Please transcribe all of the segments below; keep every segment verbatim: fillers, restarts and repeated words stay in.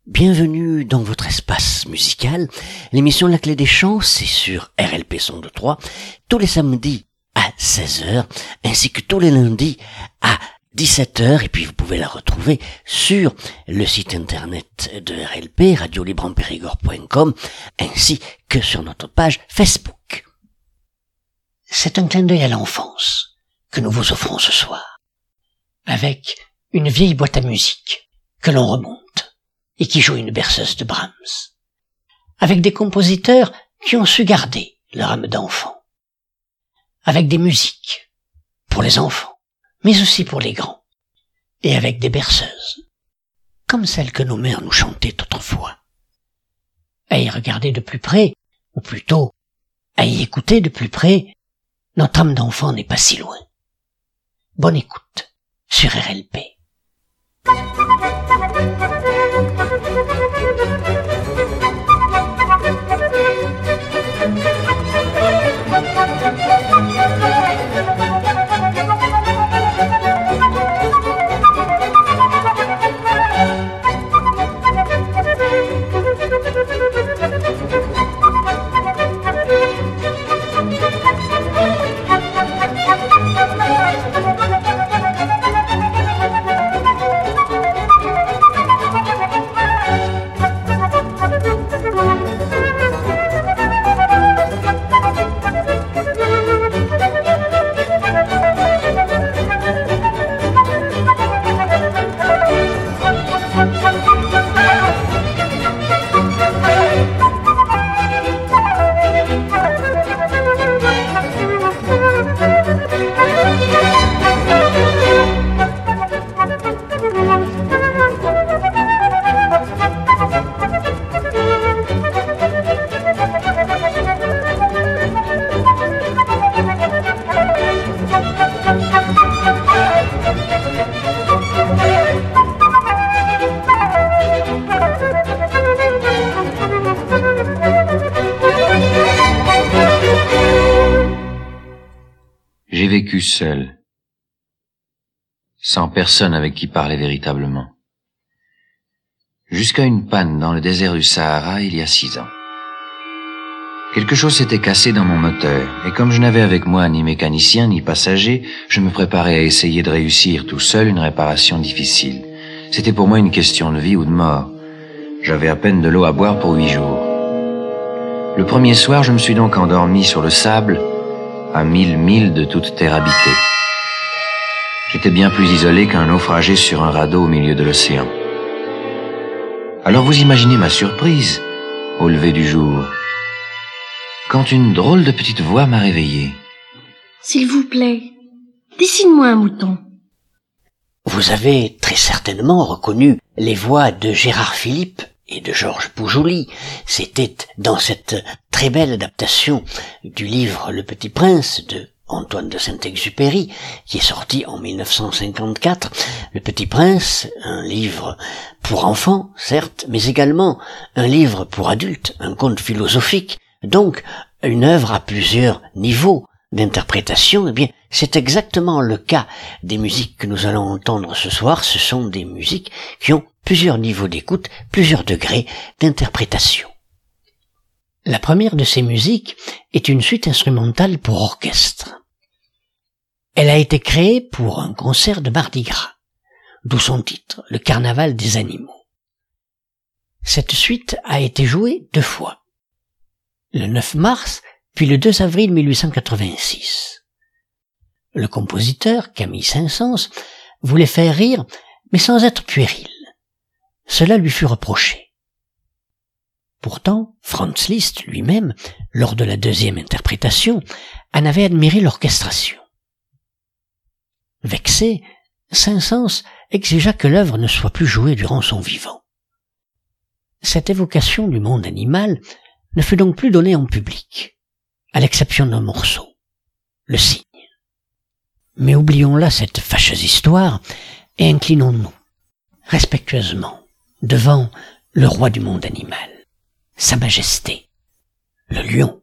Bienvenue dans votre espace musical. L'émission La Clé des Chants, c'est sur R L P cent deux trois, tous les samedis à seize heures, ainsi que tous les lundis à dix-sept heures, et puis vous pouvez la retrouver sur le site internet de R L P, radio libre en périgord point com, ainsi que sur notre page Facebook. C'est un clin d'œil à l'enfance que nous vous offrons ce soir, avec une vieille boîte à musique que l'on remonte et qui joue une berceuse de Brahms, avec des compositeurs qui ont su garder leur âme d'enfant, avec des musiques pour les enfants, mais aussi pour les grands, et avec des berceuses, comme celles que nos mères nous chantaient autrefois. À y regarder de plus près, ou plutôt, à y écouter de plus près, notre âme d'enfant n'est pas si loin. Bonne écoute sur R L P. J'ai vécu seul, sans personne avec qui parler véritablement, jusqu'à une panne dans le désert du Sahara il y a six ans. Quelque chose s'était cassé dans mon moteur, et comme je n'avais avec moi ni mécanicien ni passager, je me préparais à essayer de réussir tout seul une réparation difficile. C'était pour moi une question de vie ou de mort. J'avais à peine de l'eau à boire pour huit jours. Le premier soir, je me suis donc endormi sur le sable, à mille milles de toute terre habitée. J'étais bien plus isolé qu'un naufragé sur un radeau au milieu de l'océan. Alors vous imaginez ma surprise, au lever du jour, quand une drôle de petite voix m'a réveillé. S'il vous plaît, dessine-moi un mouton. Vous avez très certainement reconnu les voix de Gérard Philipe et de Georges Poujoly. C'était dans cette très belle adaptation du livre Le Petit Prince de Antoine de Saint-Exupéry, qui est sorti en mille neuf cent cinquante-quatre. Le Petit Prince, un livre pour enfants, certes, mais également un livre pour adultes, un conte philosophique, donc une œuvre à plusieurs niveaux d'interprétation. Eh bien, c'est exactement le cas des musiques que nous allons entendre ce soir. Ce sont des musiques qui ont plusieurs niveaux d'écoute, plusieurs degrés d'interprétation. La première de ces musiques est une suite instrumentale pour orchestre. Elle a été créée pour un concert de Mardi Gras, d'où son titre, le Carnaval des animaux. Cette suite a été jouée deux fois, le neuf mars puis le deux avril mille huit cent quatre-vingt-six. Le compositeur, Camille Saint-Saëns, voulait faire rire, mais sans être puéril. Cela lui fut reproché. Pourtant, Franz Liszt lui-même, lors de la deuxième interprétation, en avait admiré l'orchestration. Vexé, Saint-Saëns exigea que l'œuvre ne soit plus jouée durant son vivant. Cette évocation du monde animal ne fut donc plus donnée en public, à l'exception d'un morceau, le cygne. Mais oublions là cette fâcheuse histoire et inclinons-nous, respectueusement, devant le roi du monde animal, Sa Majesté, le lion.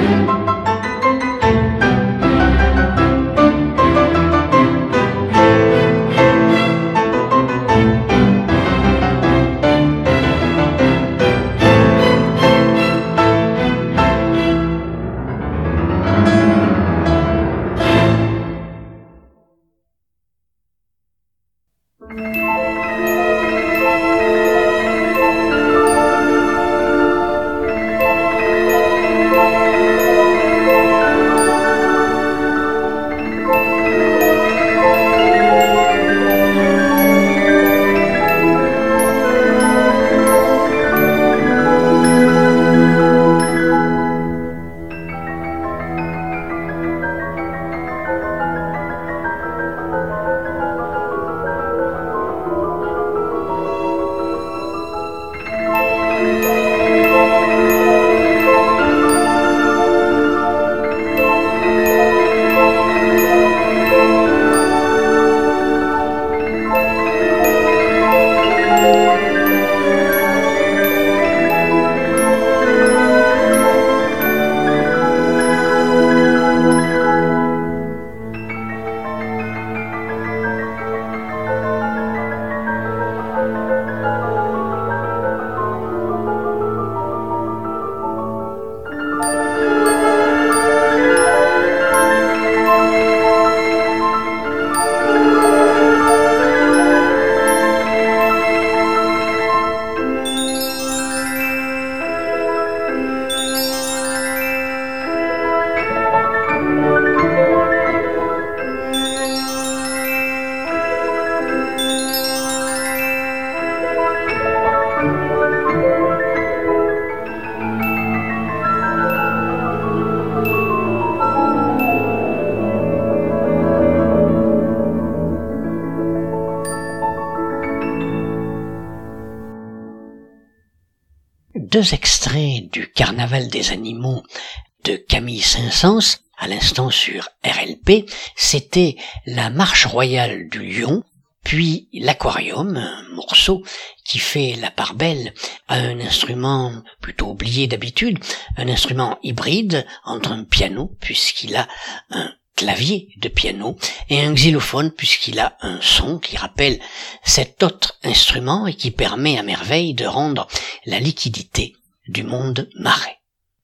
Deux extraits du Carnaval des animaux de Camille Saint-Saëns, à l'instant sur R L P, c'était la marche royale du lion, puis l'aquarium, un morceau qui fait la part belle à un instrument plutôt oublié d'habitude, un instrument hybride entre un piano, puisqu'il a un clavier de piano, et un xylophone, puisqu'il a un son qui rappelle cet autre instrument et qui permet à merveille de rendre la liquidité du monde marais.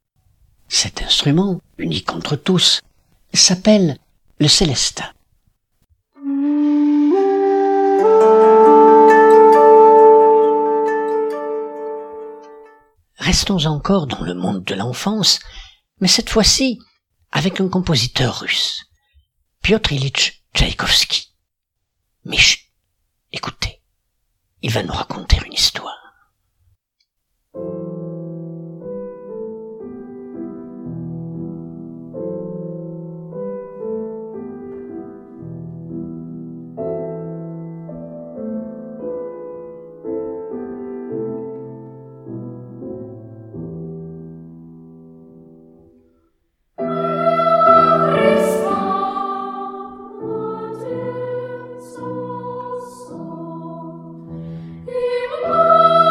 Cet instrument, unique entre tous, s'appelle le célestin. Restons encore dans le monde de l'enfance, mais cette fois-ci avec un compositeur russe, Piotr Ilyich Tchaïkovski. Mais chut, écoutez, il va nous raconter une histoire. Oh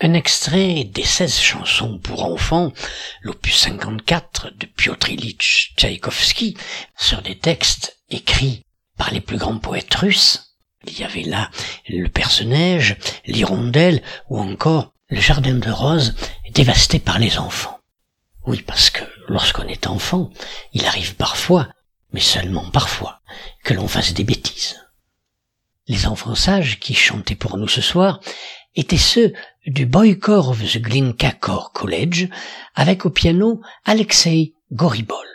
Un extrait des seize chansons pour enfants, l'opus cinquante-quatre de Piotr Ilyich Tchaïkovski, sur des textes écrits par les plus grands poètes russes. Il y avait là le Perce-Neige, l'Hirondelle ou encore le Jardin de roses dévasté par les enfants. Oui, parce que lorsqu'on est enfant, il arrive parfois, mais seulement parfois, que l'on fasse des bêtises. Les enfants sages qui chantaient pour nous ce soir étaient ceux du Boy-Chor of the Glinka Chor College, avec au piano Alexei Goribol.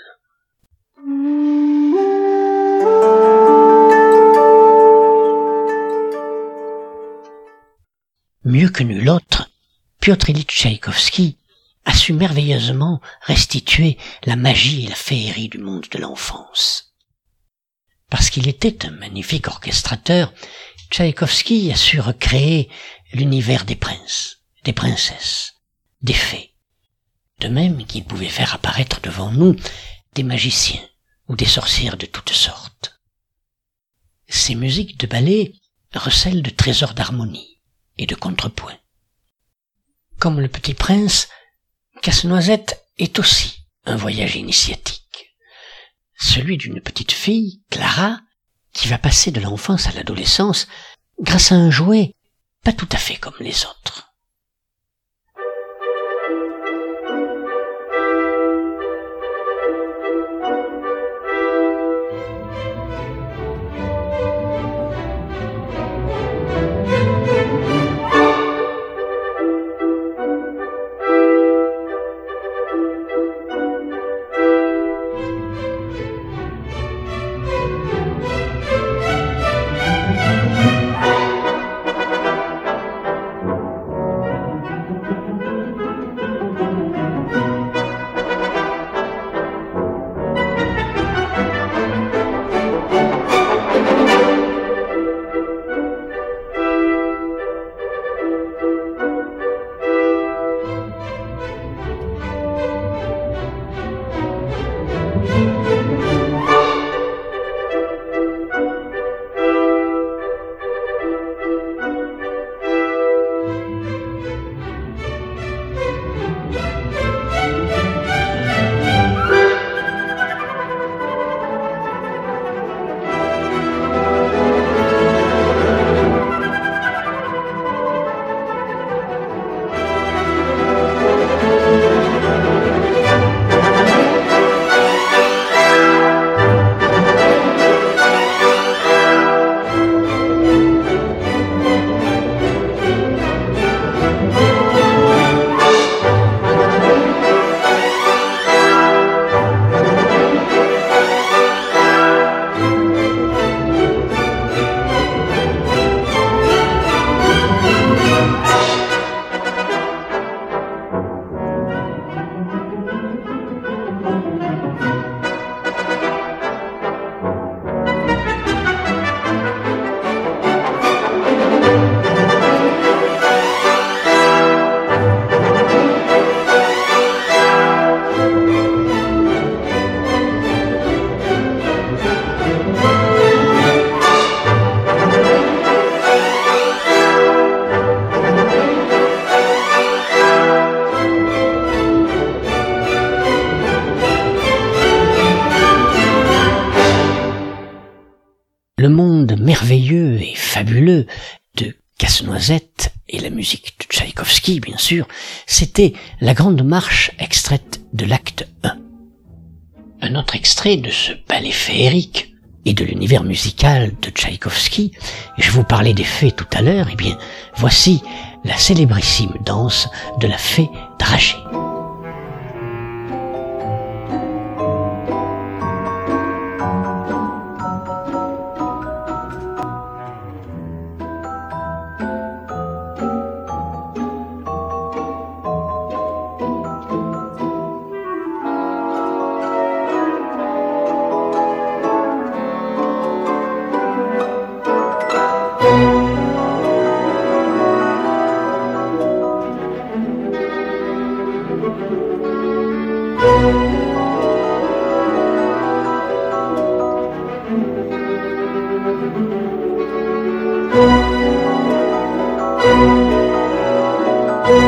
Mieux que nul autre, Piotr Ilyich Tchaïkovski a su merveilleusement restituer la magie et la féerie du monde de l'enfance. Parce qu'il était un magnifique orchestrateur, Tchaïkovski a su recréer l'univers des princes, des princesses, des fées. De même qu'il pouvait faire apparaître devant nous des magiciens ou des sorcières de toutes sortes. Ces musiques de ballet recèlent de trésors d'harmonie et de contrepoint. Comme le Petit Prince, Casse-Noisette est aussi un voyage initiatique. Celui d'une petite fille, Clara, qui va passer de l'enfance à l'adolescence grâce à un jouet pas tout à fait comme les autres. Le monde merveilleux et fabuleux de Casse-Noisette et la musique de Tchaïkovski, bien sûr, c'était la grande marche extraite de l'acte un. Un autre extrait de ce ballet féerique et de l'univers musical de Tchaïkovski, et je vous parlais des fées tout à l'heure, eh bien, voici la célébrissime danse de la fée dragée. Thank you.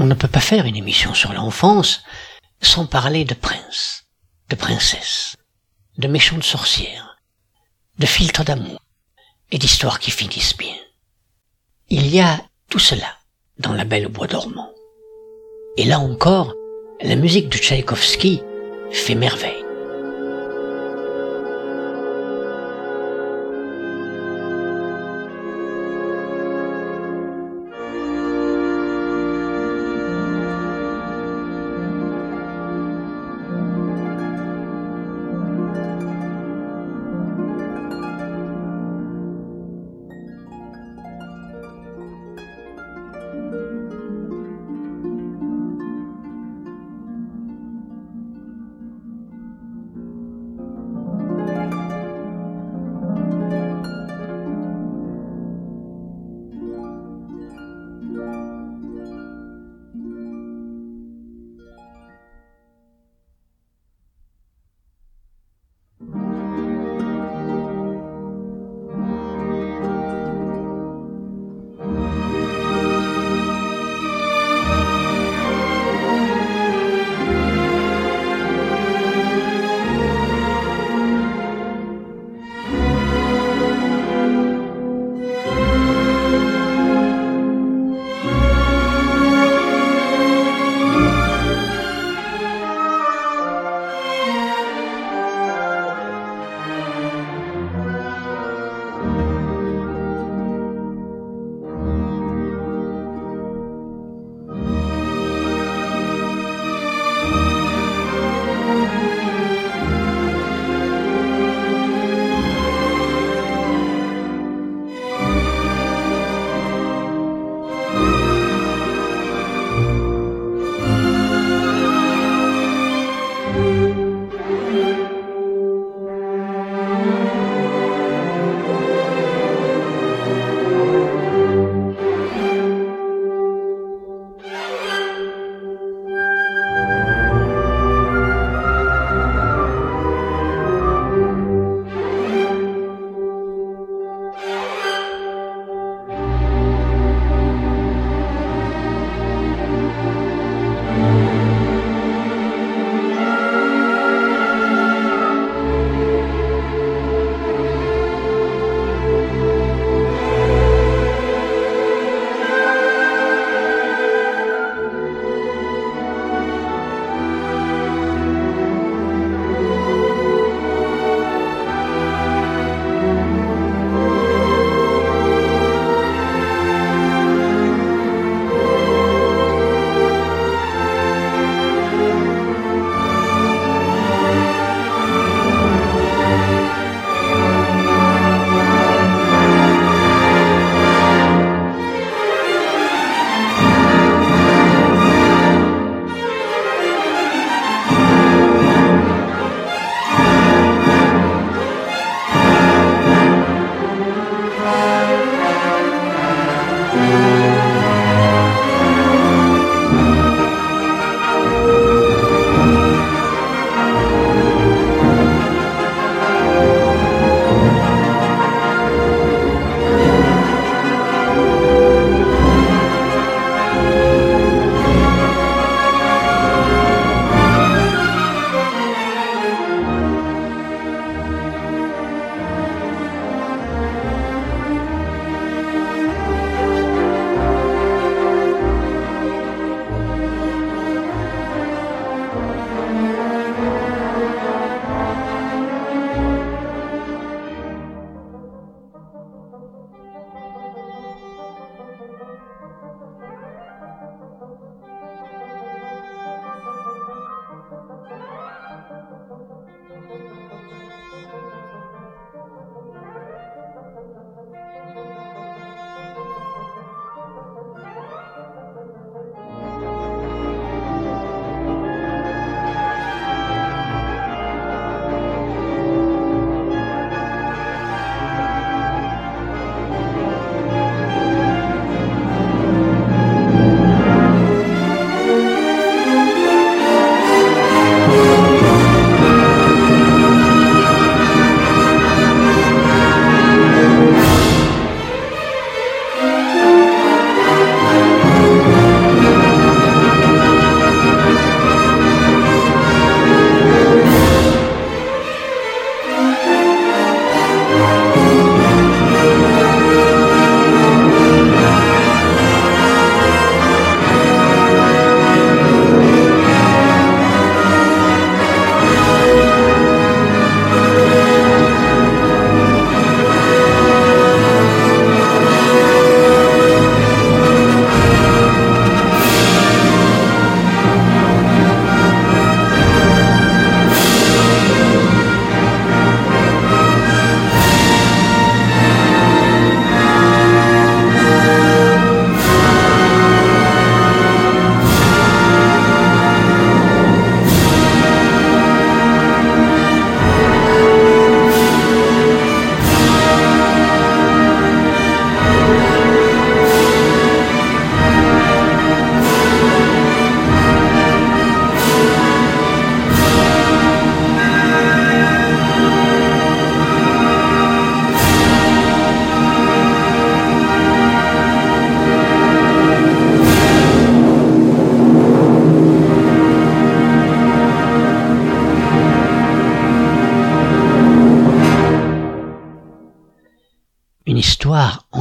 on ne peut pas faire une émission sur l'enfance sans parler de princes, de princesses, de méchantes sorcières, de filtres d'amour et d'histoires qui finissent bien. Il y a tout cela dans La Belle au bois dormant. Et là encore, la musique de Tchaïkovski fait merveille.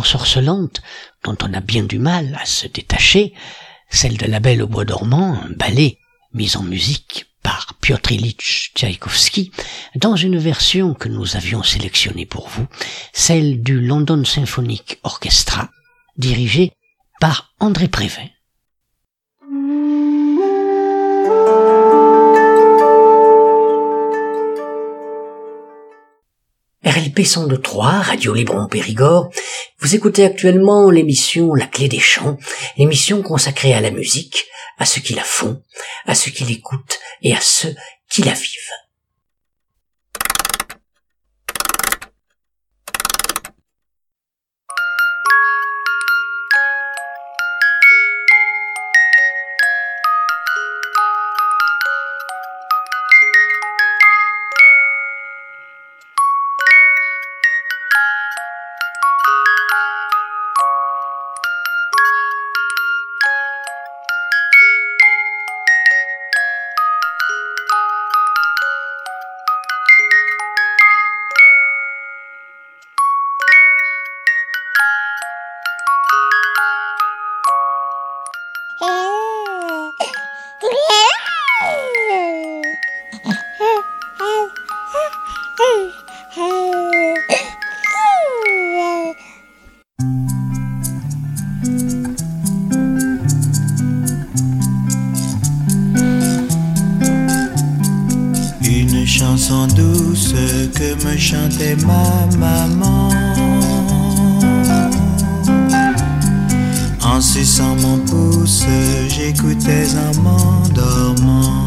ensorcelante, dont on a bien du mal à se détacher, celle de La Belle au bois dormant, un ballet mis en musique par Piotr Ilyich Tchaïkovski, dans une version que nous avions sélectionnée pour vous, celle du London Symphonic Orchestra, dirigé par André Prévin. R L P cent deux trois, Radio Libre en Périgord, vous écoutez actuellement l'émission La Clé des Chants, l'émission consacrée à la musique, à ceux qui la font, à ceux qui l'écoutent et à ceux qui la vivent. Une chanson douce que me chantait ma maman, en suçant mon pouce, j'écoutais en m'endormant.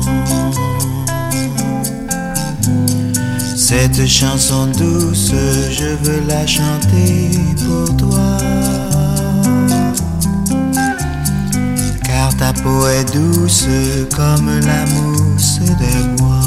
Cette chanson douce, je veux la chanter pour toi, car ta peau est douce comme la mousse des bois.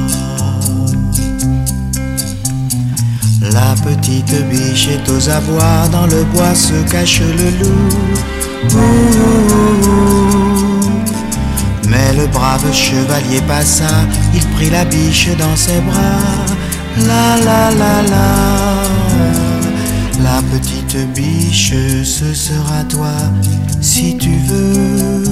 La petite biche est aux abois, dans le bois se cache le loup. Ouh, ouh, ouh. Mais le brave chevalier passa, il prit la biche dans ses bras. La la la la, la petite biche, ce sera toi si tu veux.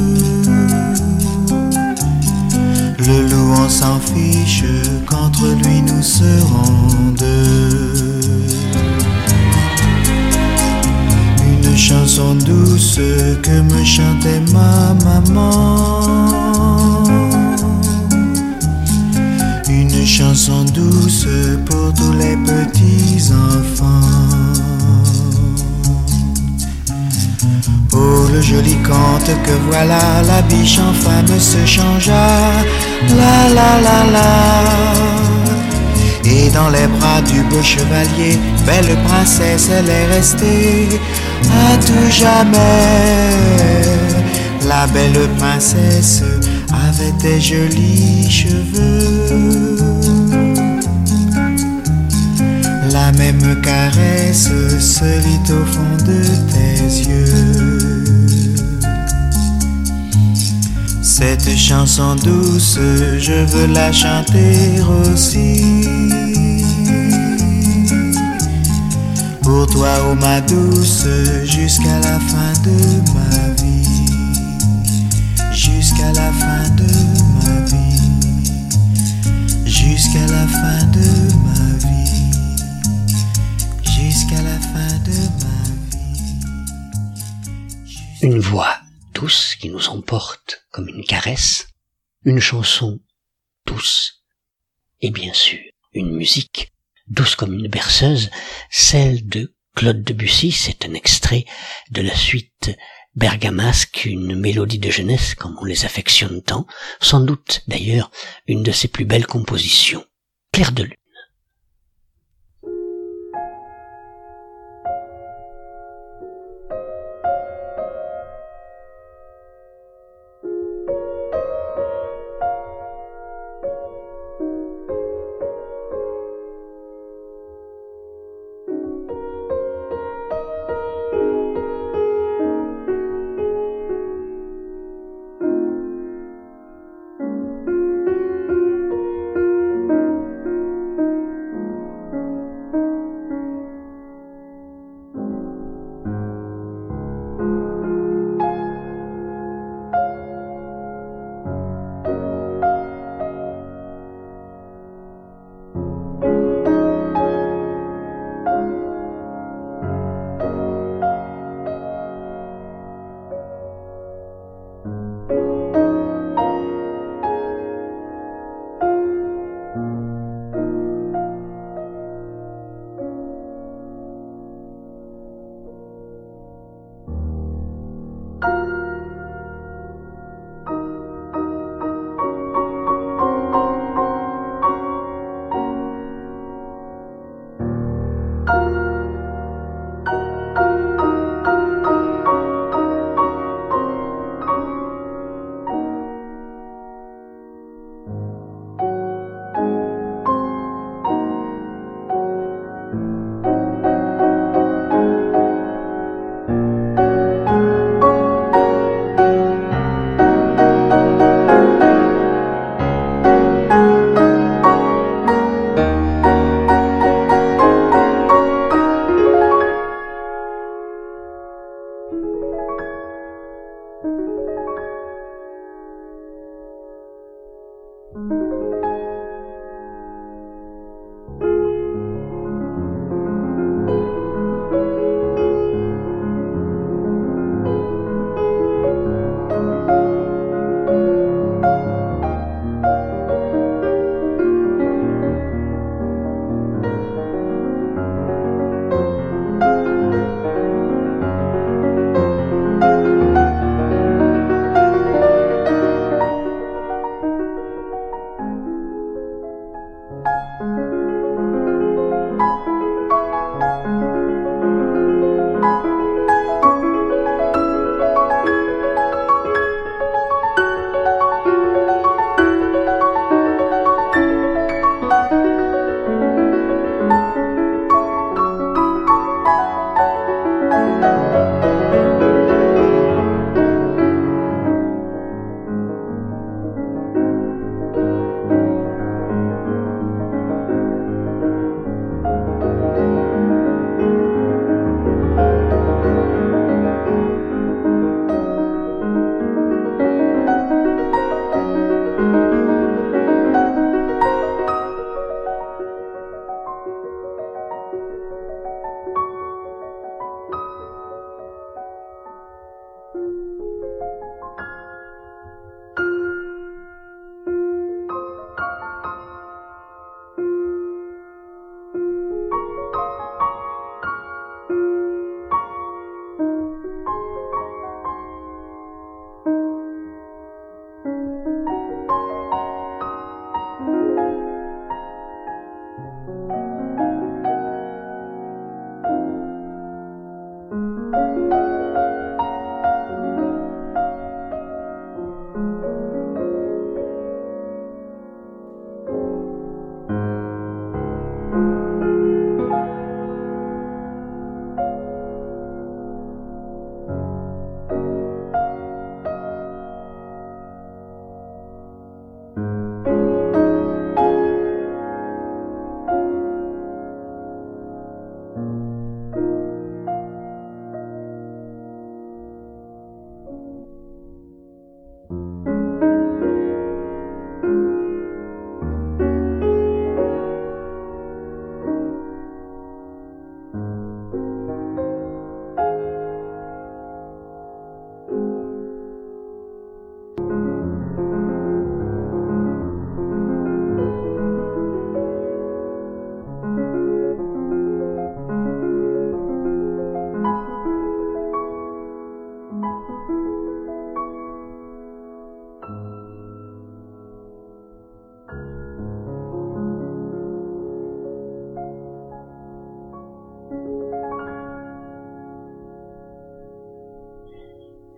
Le loup on s'en fiche, qu'entre lui nous serons deux. Une chanson douce que me chantait ma maman, une chanson douce pour tous les petits enfants. Oh, le joli conte que voilà, la biche en femme se changea. La la la la. Et dans les bras du beau chevalier, belle princesse, elle est restée à tout jamais. La belle princesse avait des jolis cheveux, la même caresse se lit au fond de tes yeux. Cette chanson douce, je veux la chanter aussi pour toi, oh ma douce, jusqu'à la fin de ma vie, jusqu'à la fin de ma vie, jusqu'à la fin de ma vie, jusqu'à la fin de ma vie. Une voix douce qui nous emporte comme une caresse, une chanson douce, et bien sûr, une musique douce comme une berceuse, celle de Claude Debussy. C'est un extrait de la suite bergamasque, une mélodie de jeunesse comme on les affectionne tant, sans doute d'ailleurs une de ses plus belles compositions, Clair de lune.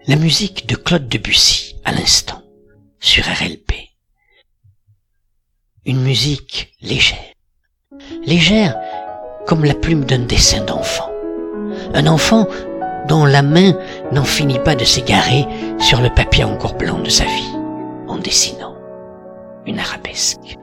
La musique de Claude Debussy, à l'instant, sur R L P. Une musique légère. Légère comme la plume d'un dessin d'enfant. Un enfant dont la main n'en finit pas de s'égarer sur le papier encore blanc de sa vie, en dessinant une arabesque.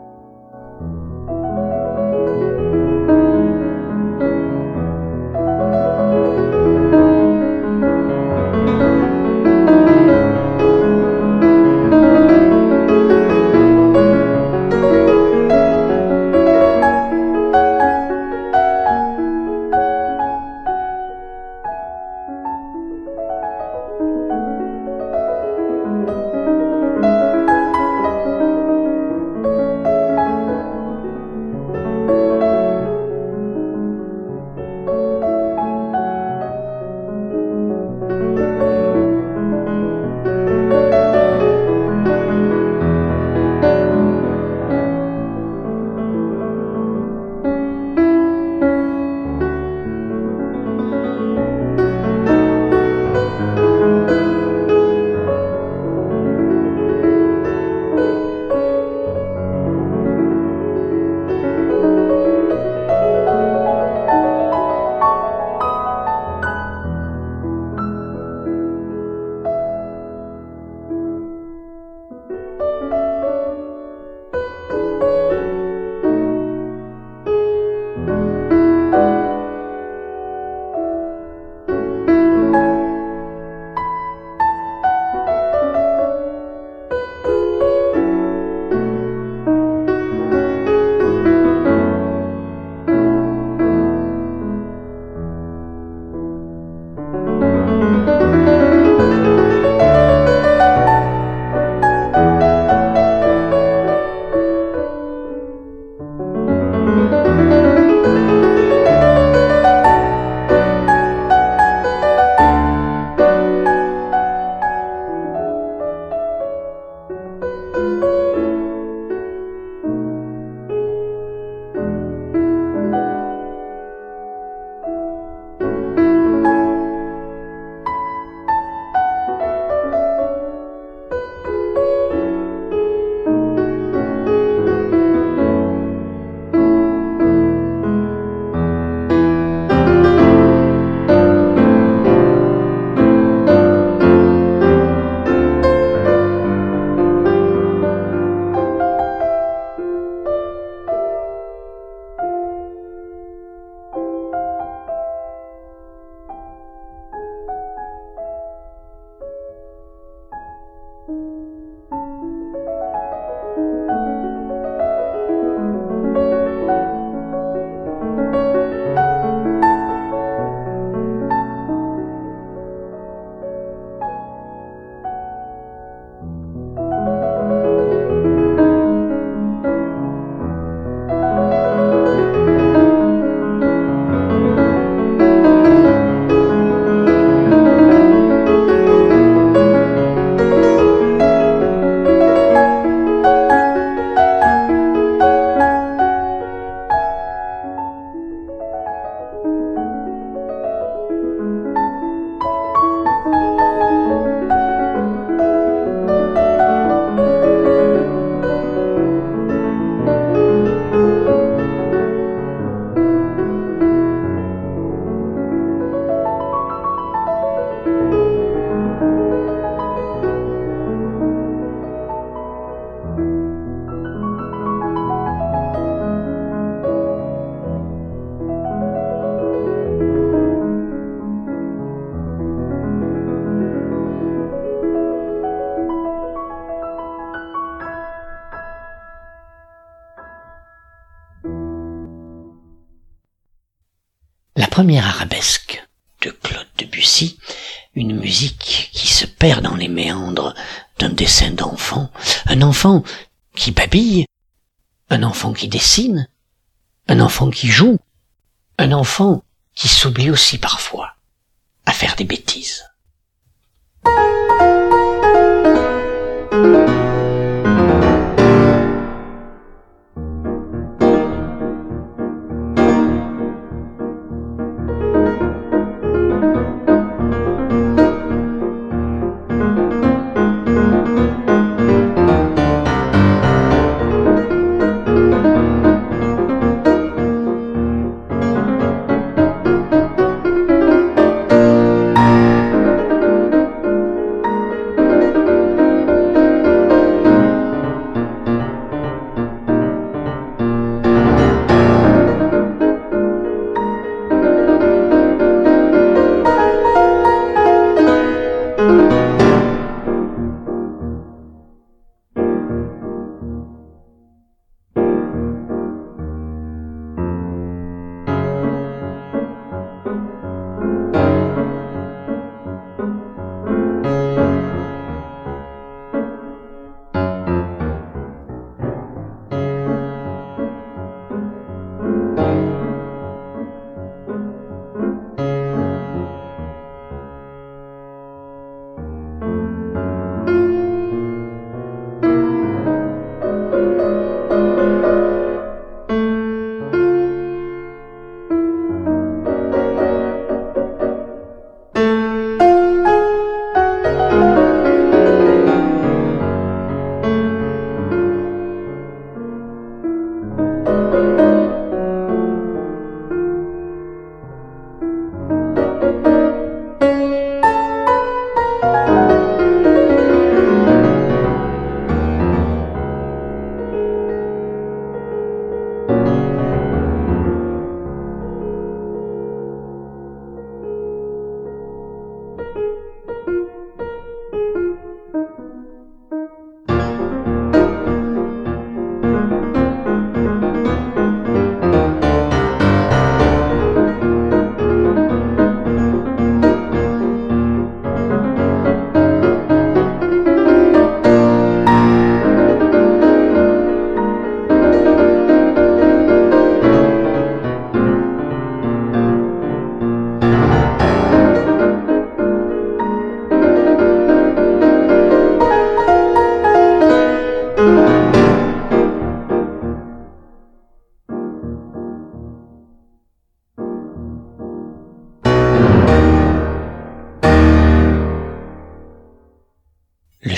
La première arabesque de Claude Debussy, une musique qui se perd dans les méandres d'un dessin d'enfant, un enfant qui babille, un enfant qui dessine, un enfant qui joue, un enfant qui s'oublie aussi parfois à faire des bêtises.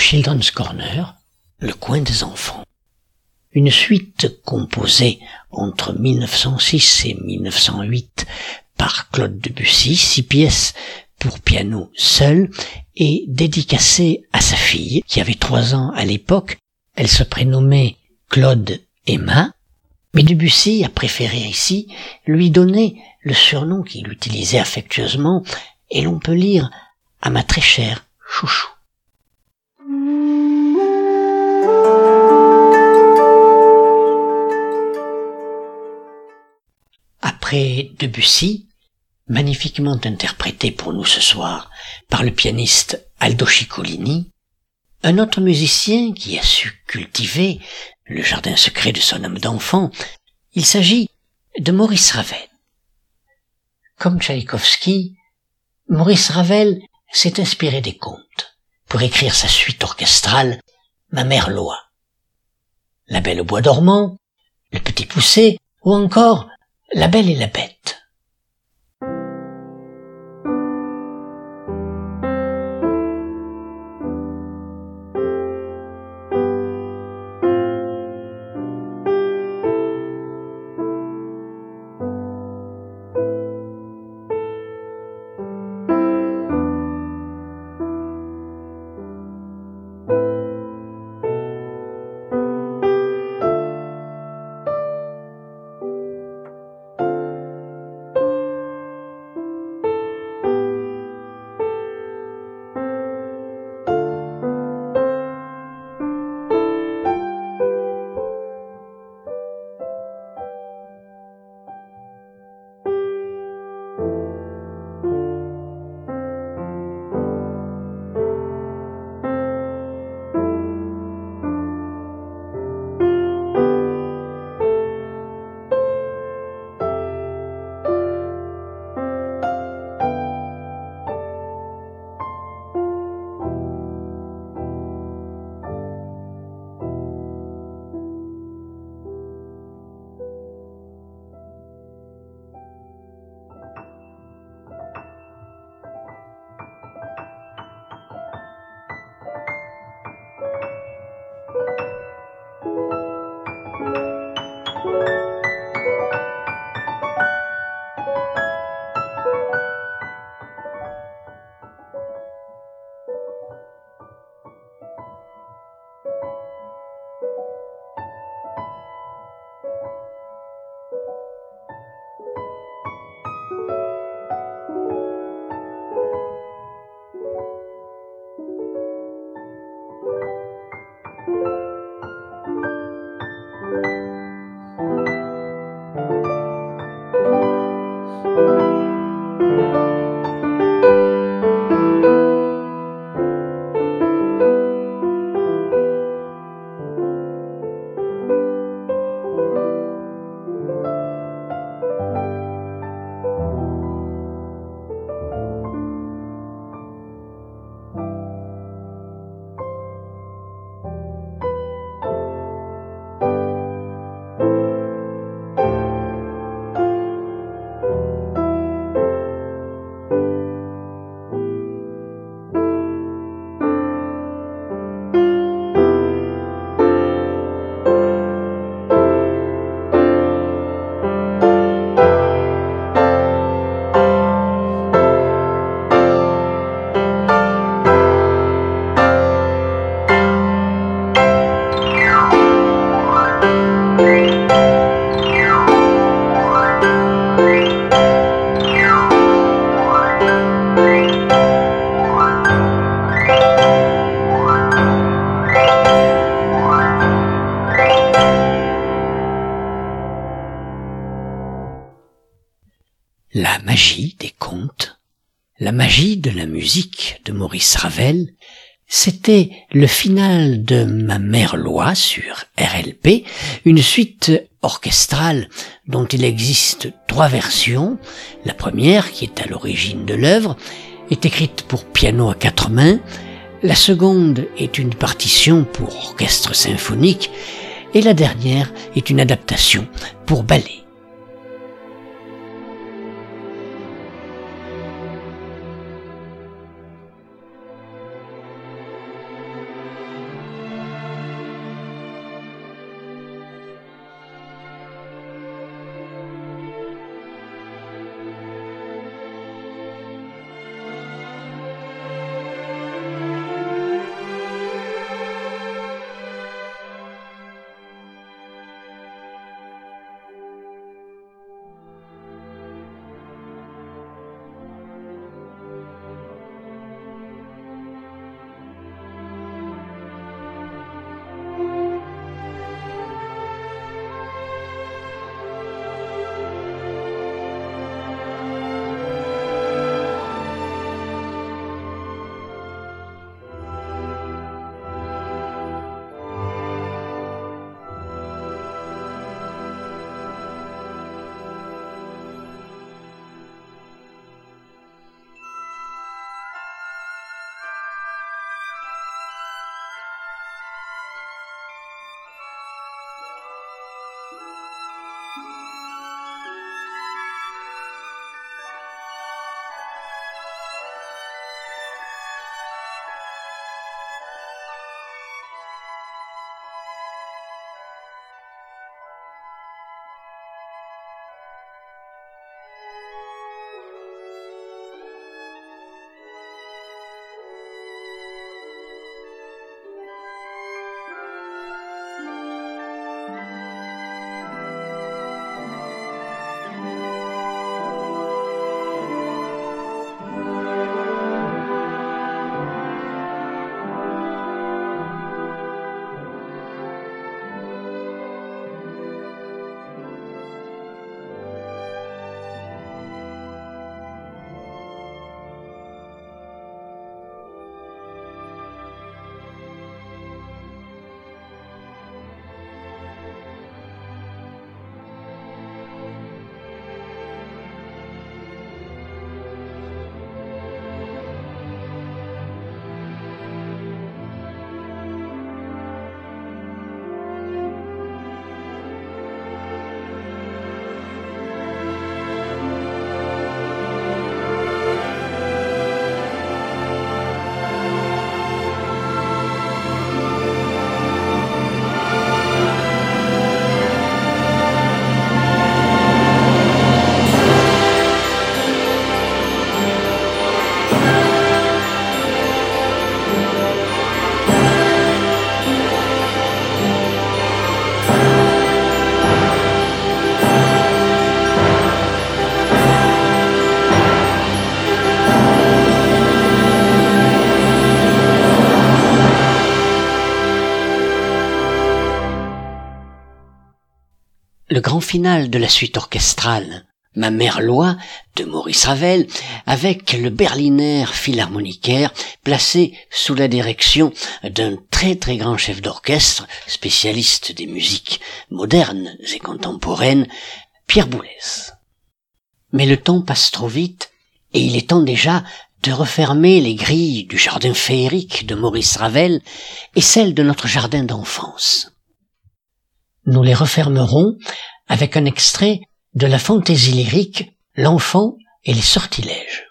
Children's Corner, le coin des enfants. Une suite composée entre mille neuf cent six et mille neuf cent huit par Claude Debussy, six pièces pour piano seul et dédicacée à sa fille qui avait trois ans à l'époque. Elle se prénommait Claude Emma, mais Debussy a préféré ici lui donner le surnom qu'il utilisait affectueusement et l'on peut lire à ma très chère chouchou. Après Debussy, magnifiquement interprété pour nous ce soir par le pianiste Aldo Ciccolini, un autre musicien qui a su cultiver le jardin secret de son âme d'enfant, il s'agit de Maurice Ravel. Comme Tchaïkovski, Maurice Ravel s'est inspiré des contes pour écrire sa suite orchestrale Ma mère Loa, La Belle au bois dormant, Le Petit Poucet ou encore La Belle et la Bête. La magie des contes, la magie de la musique de Maurice Ravel, c'était le final de Ma mère Loa sur R L P, une suite orchestrale dont il existe trois versions. La première, qui est à l'origine de l'œuvre, est écrite pour piano à quatre mains. La seconde est une partition pour orchestre symphonique et la dernière est une adaptation pour ballet. Le grand final de la suite orchestrale Ma mère Loi de Maurice Ravel avec le Berliner Philharmoniker placé sous la direction d'un très très grand chef d'orchestre, spécialiste des musiques modernes et contemporaines, Pierre Boulez. Mais le temps passe trop vite et il est temps déjà de refermer les grilles du jardin féerique de Maurice Ravel et celles de notre jardin d'enfance. Nous les refermerons avec un extrait de la fantaisie lyrique L'enfant et les sortilèges.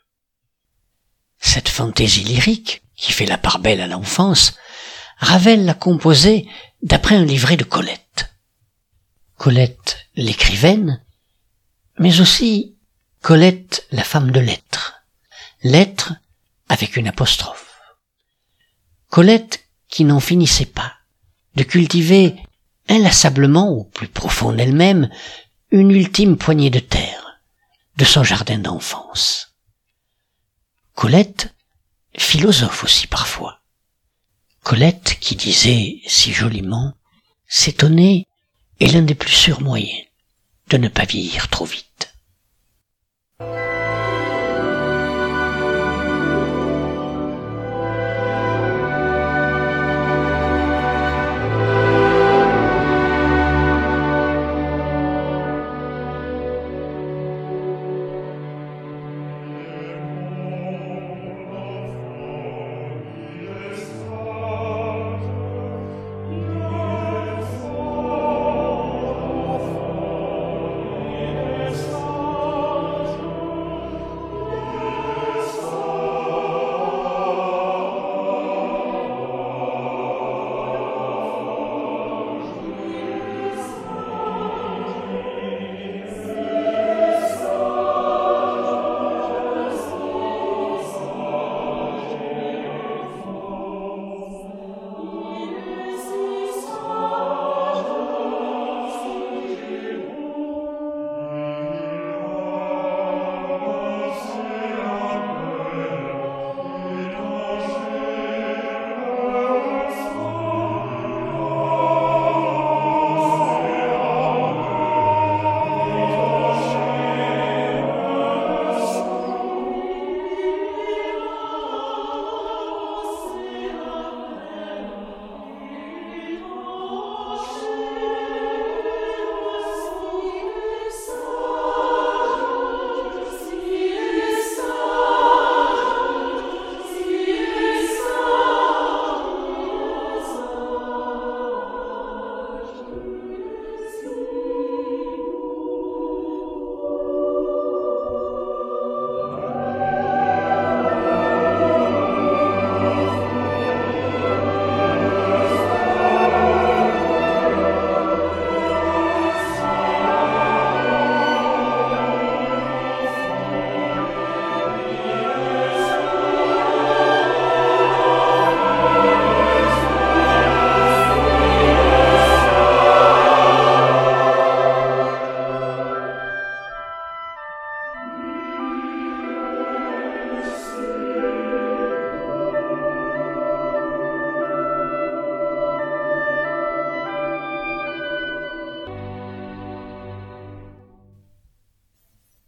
Cette fantaisie lyrique, qui fait la part belle à l'enfance, Ravel l'a composée d'après un livret de Colette. Colette l'écrivaine, mais aussi Colette la femme de lettres. Lettres avec une apostrophe. Colette qui n'en finissait pas de cultiver inlassablement au plus profond d'elle-même une ultime poignée de terre de son jardin d'enfance. Colette, philosophe aussi parfois. Colette qui disait si joliment « S'étonner est l'un des plus sûrs moyens de ne pas vieillir trop vite ».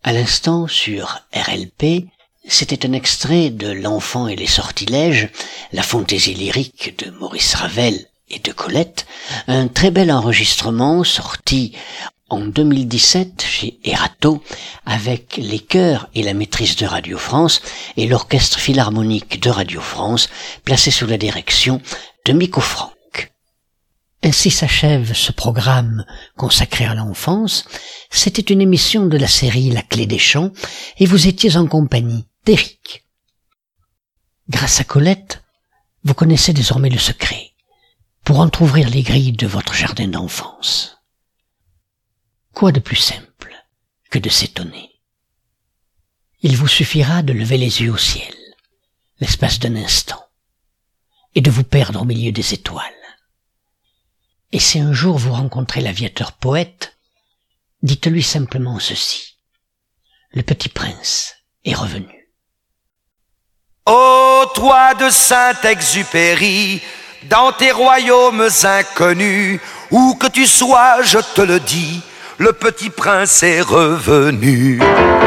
À l'instant, sur R L P, c'était un extrait de L'Enfant et les sortilèges, la fantaisie lyrique de Maurice Ravel et de Colette, un très bel enregistrement sorti en deux mille dix-sept chez Erato avec les chœurs et la maîtrise de Radio France et l'orchestre philharmonique de Radio France placé sous la direction de Miko Franck. Ainsi s'achève ce programme consacré à l'enfance. C'était une émission de la série La Clé des Champs et vous étiez en compagnie d'Éric. Grâce à Colette, vous connaissez désormais le secret pour entrouvrir les grilles de votre jardin d'enfance. Quoi de plus simple que de s'étonner? Il vous suffira de lever les yeux au ciel, l'espace d'un instant, et de vous perdre au milieu des étoiles. Et si un jour vous rencontrez l'aviateur poète, dites-lui simplement ceci: le petit prince est revenu. Ô toi de Saint-Exupéry, dans tes royaumes inconnus, où que tu sois, je te le dis, le petit prince est revenu.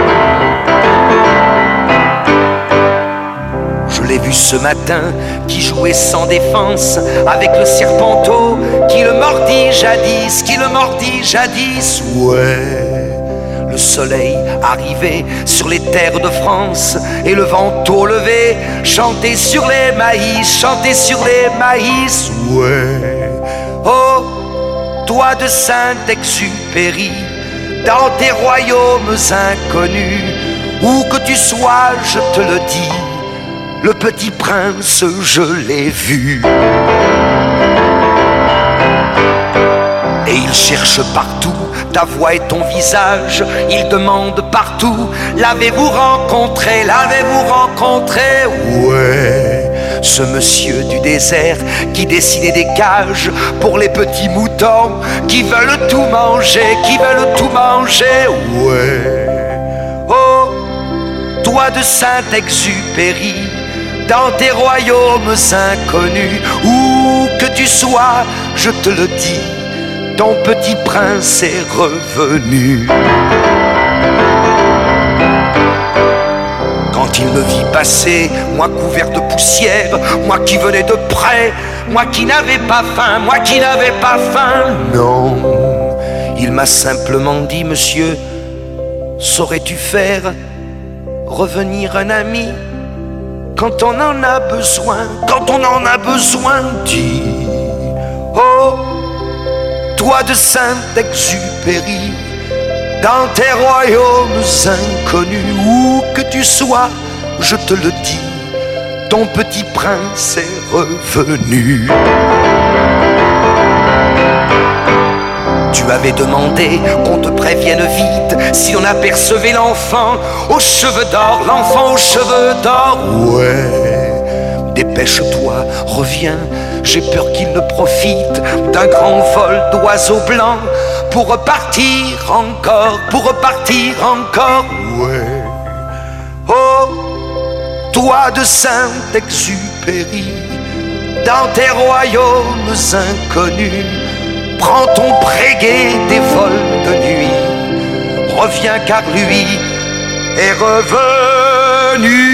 Je l'ai vu ce matin, qui jouait sans défense avec le serpenteau, qui le mordit jadis, qui le mordit jadis. Ouais, le soleil arrivait sur les terres de France, et le vent au levé chantait sur les maïs, chantait sur les maïs. Ouais, oh, toi de Saint-Exupéry, dans tes royaumes inconnus, où que tu sois, je te le dis, le petit prince, je l'ai vu. Et il cherche partout ta voix et ton visage, il demande partout: l'avez-vous rencontré, l'avez-vous rencontré? Ouais, ce monsieur du désert qui dessinait des cages pour les petits moutons qui veulent tout manger, qui veulent tout manger. Ouais, oh, toi de Saint-Exupéry, dans tes royaumes inconnus, où que tu sois, je te le dis, ton petit prince est revenu. Quand il me vit passer, moi couvert de poussière, moi qui venais de près, moi qui n'avais pas faim, moi qui n'avais pas faim, non, il m'a simplement dit: monsieur, saurais-tu faire revenir un ami quand on en a besoin, quand on en a besoin? Dis, oh, toi de Saint-Exupéry, dans tes royaumes inconnus, où que tu sois, je te le dis, ton petit prince est revenu. Tu avais demandé qu'on te prévienne vite si on apercevait l'enfant aux cheveux d'or, l'enfant aux cheveux d'or. Ouais, dépêche-toi, reviens, j'ai peur qu'il ne profite d'un grand vol d'oiseaux blancs pour repartir encore, pour repartir encore. Ouais, oh, toi de Saint-Exupéry, dans tes royaumes inconnus, prends ton prégué des vols de nuit, reviens car lui est revenu.